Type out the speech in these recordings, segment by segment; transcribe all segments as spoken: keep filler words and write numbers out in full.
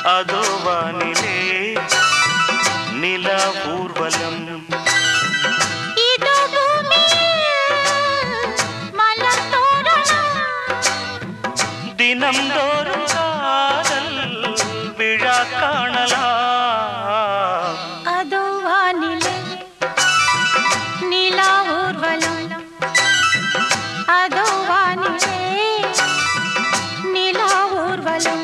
அதோ வானிலே நிலா ஊர்வலம் தினம்தோறும் காதல் விழா காணலாம் அதோ வானிலே நிலா ஊர்வலம் அதோ வானிலே நிலா ஊர்வலம்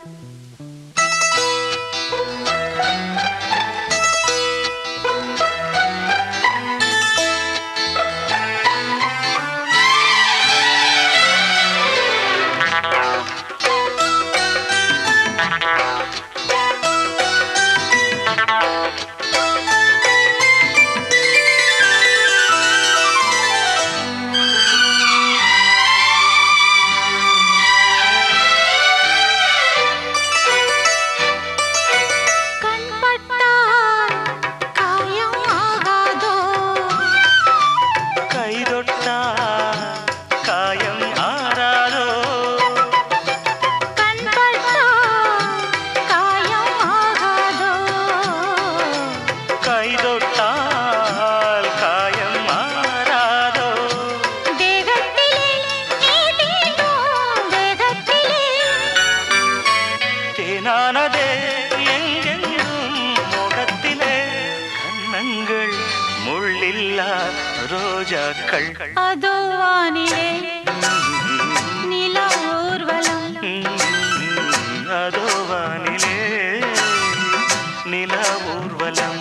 நானதே எங்கெங்கும் முகத்திலே கண்ணங்கள் முள்ளில்லா ரோஜாக்கள் அதோ வானிலே நிலா ஊர்வலம் அதோ வானிலே நிலா ஊர்வலம்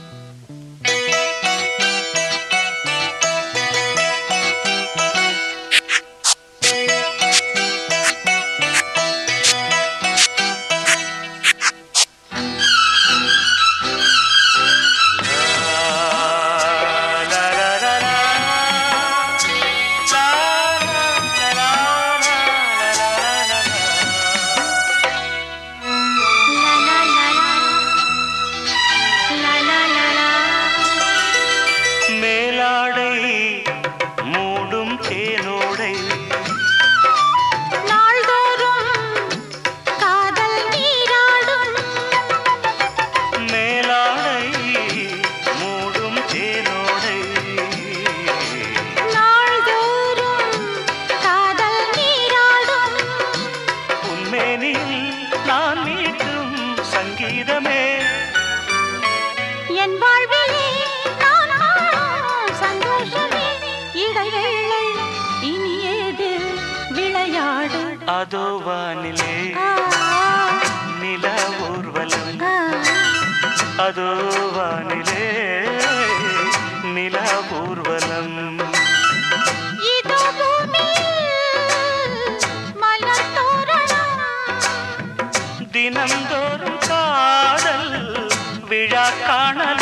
மூடும் தேனோடை நாள்தோறும் காதல் நீராடும் மேலாடை மூடும் தேனோடை நாள்தோறும் காதல் நீராடும் உன்மேனில் நான் மீட்டும் சங்கீதமே என் வாழ்விலே நான் காணும் சந்தோஷமே இடைவேளை இனியேது விளையாடு அதோ வானிலே நிலா ஊர்வலம் அதோ வானிலே நிலா ஊர்வலம் இதோ பூமியில் மலர் தோரணம் தினம்தோறும் காதல் விழா காணலாம்